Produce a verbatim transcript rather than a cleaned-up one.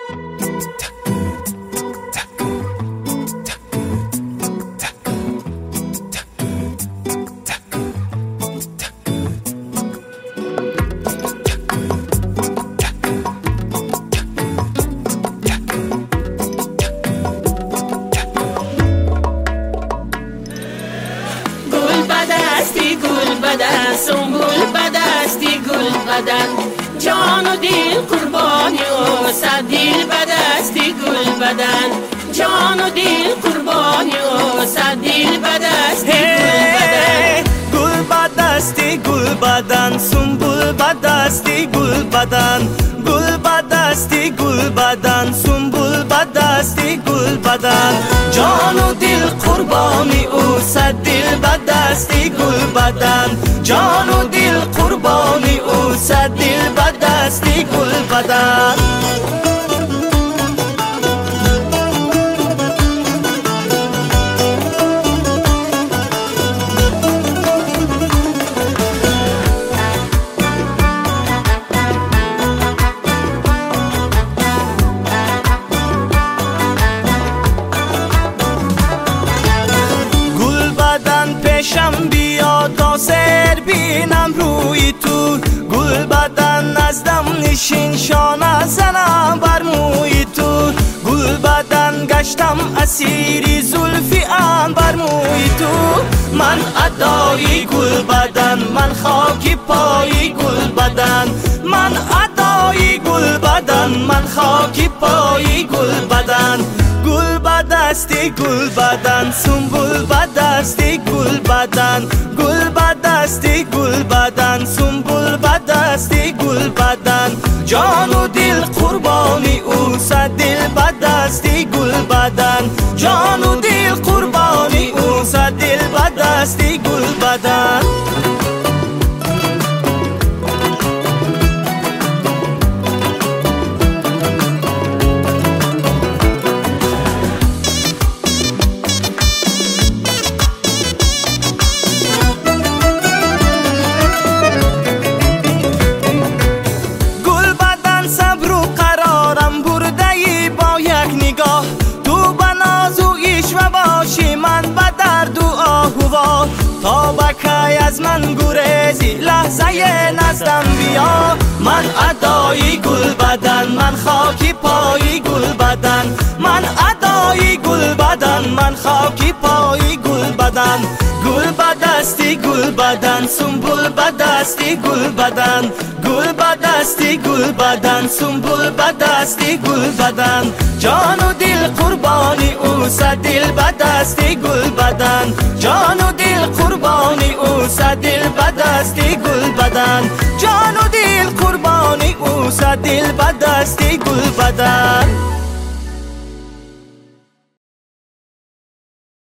بدن سنبول بدستی گل بدن جان و دل قربانی و صد دل بدستی گل بدن جان و دل قربانی و صد دل بدستی گل بدن گل بدستی گل بدن سنبول بدستی گل بدن گل بدستی گل بدن سنبول بدستی گل بدن جان و دل قربانی او صد دل بدستی گل بدن جان و دل قربانی او صد دل بدستی گل بدن پیشم بیا تا سر بینم روی تو گل بدن نزدم نشین شانه زنم بر موی تو گل بدن گشتم اسیری زلفی ام بر موی تو من ادای گل بدن من خاکی پای گل بدن من ادای گل بدن من خاکی پای گل بدن گل بدستی گل بدن سنبول بدستی گل بدن گل بدستی گل بدن سنبول بدستی گل بدن جان و دل قربانی او صد دل بدستی گل بدن جان و دل قربانی او صد دل بدستی گل بدن تا بکی از من گریزی لحظه نزدم بیا من ادای گل بدن من خاکی پای گل بدن من ادای گل بدن من خاکی پای گل بدن گل بدستی گل بدن سنبول بدستی گل بدن گل بدستی گل بدن سنبول بدستی گل بدن جان و دل قربانی او صد دل بدستی گل بدن جان و دل قربانی او صد دل بدستی گل بدن جان و دل قربانی او صد دل بدستی گل بدن